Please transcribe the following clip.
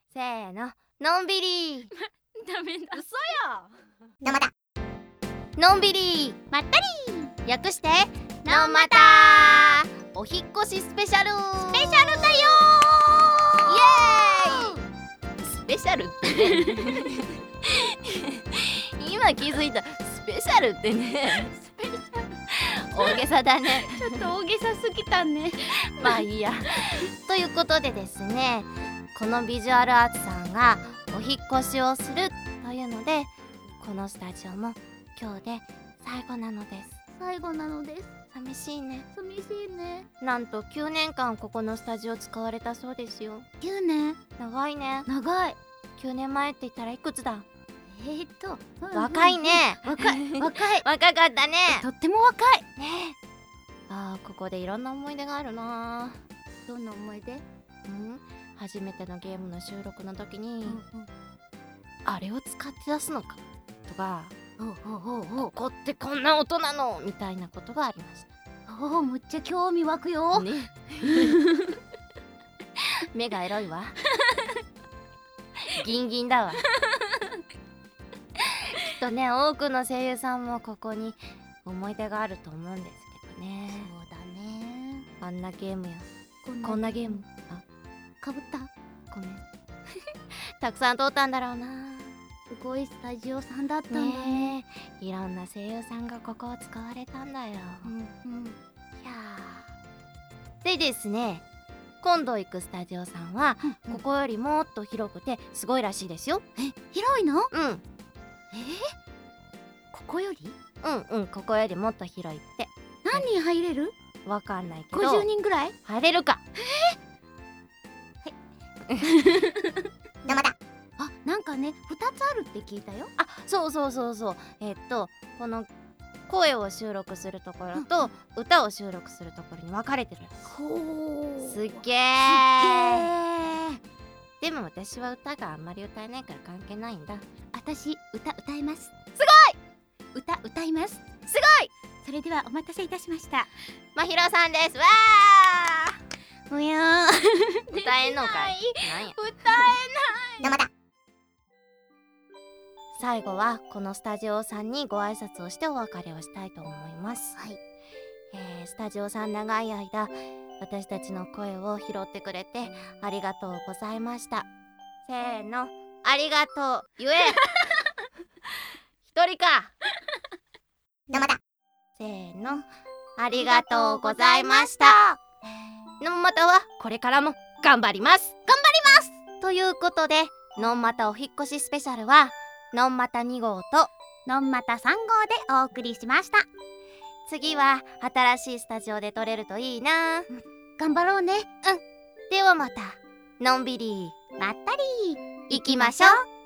せーの、のんびりダメだ。 嘘や。 のまたのんびりまったり略してのんまたお引っ越しスペシャルスペシャルだよイエーイスペシャルってね今気づいた。スペシャルってねスペシャル大げさだねちょっと大げさすぎたね。 まあいいやということでですね、このビジュアルアーツさんがお引っ越しをするというので、このスタジオも今日で最後なのです。 最後なのです。 寂しいね。 寂しいね。 なんと9年間ここのスタジオ使われたそうですよ。 9年。 長いね。 長い。 9年前って言ったらいくつだ？ 若いね。若い若かったね。 とっても若いねえ。あー、ここでいろんな思い出があるな。 どんな思い出？ 初めてのゲームの収録の時に、あれを使って出すのかとか、ここってこんな音なのみたいなことがありました。 むっちゃ興味湧くよね目がエロいわギンギンだわきっとね、多くの声優さんもここに思い出があると思うんですけどね。 そうだね。 あんなゲームやこんなゲーム、あ、 かぶった。 ごめんたくさん通ったんだろうな。 すごいスタジオさんだったんだね。 いろんな声優さんがここを使われたんだよ。いやーでですね、今度行くスタジオさんは、ここよりもっと広くてすごいらしいですよ。 広いの？ここより？ ここよりもっと広いって。 何人入れる？ わかんないけど 50人ぐらい入れるか。 またなんかね、2つあるって聞いたよ。 あ、そうこの声を収録するところと歌を収録するところに分かれてる。すっげー。でも私は歌があんまり歌えないから関係ないんだ。 私歌えます。すごい。歌います。 すごい。 それではお待たせいたしました。 まひろさんです。わー。 むやー歌えんのかい。なんや。 歌えない。 また最後はこのスタジオさんにご挨拶をしてお別れをしたいと思います。スタジオさん長い間私たちの声を拾ってくれてありがとうございました。せーの、ありがとう言え一人かまたせーの、ありがとうございました。のんまたはこれからも頑張りますということで、のんまたお引っ越しスペシャルはのんまた2号とのんまた3号でお送りしました。 次は新しいスタジオで撮れるといいな。 頑張ろうね。 ではまたのんびりまったり行きましょう。